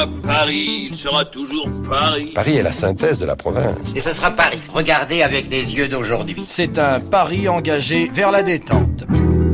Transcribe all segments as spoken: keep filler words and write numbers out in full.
Paris, il sera toujours Paris. Paris est la synthèse de la province. Et ce sera Paris, regardez avec des yeux d'aujourd'hui. C'est un Paris engagé vers la détente.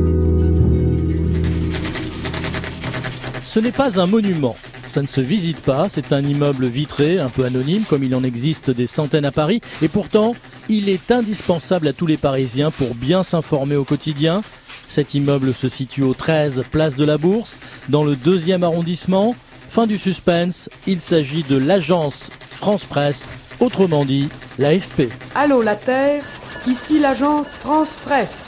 Ce n'est pas un monument. Ça ne se visite pas, c'est un immeuble vitré, un peu anonyme, comme il en existe des centaines à Paris. Et pourtant, il est indispensable à tous les Parisiens pour bien s'informer au quotidien. Cet immeuble se situe au treize place de la Bourse, dans le deuxième arrondissement. Fin du suspense, il s'agit de l'agence France Presse, autrement dit l'A F P. Allô la Terre, ici l'agence France Presse.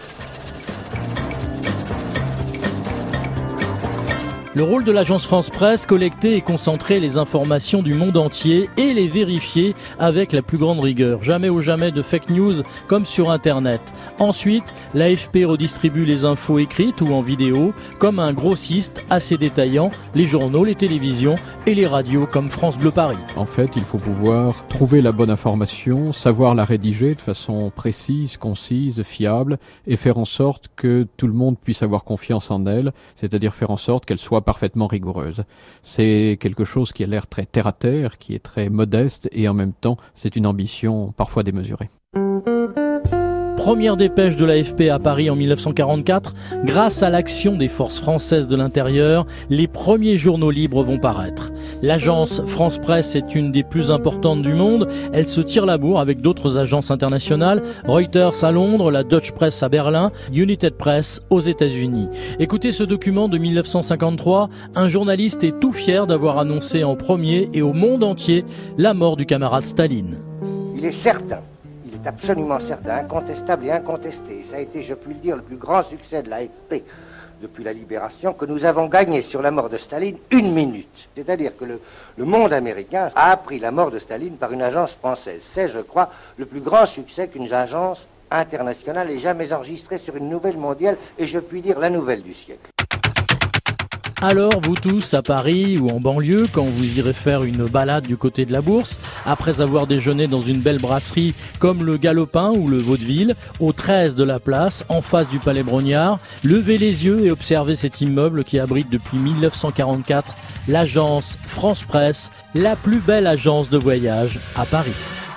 Le rôle de l'agence France Presse, collecter et concentrer les informations du monde entier et les vérifier avec la plus grande rigueur. Jamais ou jamais de fake news comme sur Internet. Ensuite, l'A F P redistribue les infos écrites ou en vidéo comme un grossiste assez détaillant, les journaux, les télévisions et les radios comme France Bleu Paris. En fait, il faut pouvoir trouver la bonne information, savoir la rédiger de façon précise, concise, fiable et faire en sorte que tout le monde puisse avoir confiance en elle, c'est-à-dire faire en sorte qu'elle soit parfaitement rigoureuse. C'est quelque chose qui a l'air très terre-à-terre, qui est très modeste et en même temps, c'est une ambition parfois démesurée. Première dépêche de l'A F P à Paris en mille neuf cent quarante-quatre, grâce à l'action des forces françaises de l'intérieur, les premiers journaux libres vont paraître. L'agence France Presse est une des plus importantes du monde. Elle se tire la bourre avec d'autres agences internationales, Reuters à Londres, la Deutsche Presse à Berlin, United Press aux États-Unis. Écoutez ce document de mille neuf cent cinquante-trois, un journaliste est tout fier d'avoir annoncé en premier et au monde entier la mort du camarade Staline. Il est certain, il est absolument certain, incontestable et incontesté, ça a été, je puis le dire, le plus grand succès de l'A F P depuis la libération, que nous avons gagné sur la mort de Staline une minute. C'est-à-dire que le, le monde américain a appris la mort de Staline par une agence française. C'est, je crois, le plus grand succès qu'une agence internationale ait jamais enregistré sur une nouvelle mondiale, et je puis dire la nouvelle du siècle. Alors, vous tous, à Paris ou en banlieue, quand vous irez faire une balade du côté de la Bourse, après avoir déjeuné dans une belle brasserie comme le Galopin ou le Vaudeville, au treize de la place, en face du Palais Brongniart, levez les yeux et observez cet immeuble qui abrite depuis mille neuf cent quarante-quatre l'agence France Presse, la plus belle agence de voyage à Paris.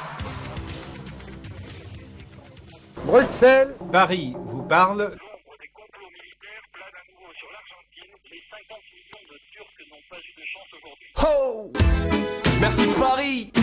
Bruxelles, Paris vous parle. Oh, merci Paris.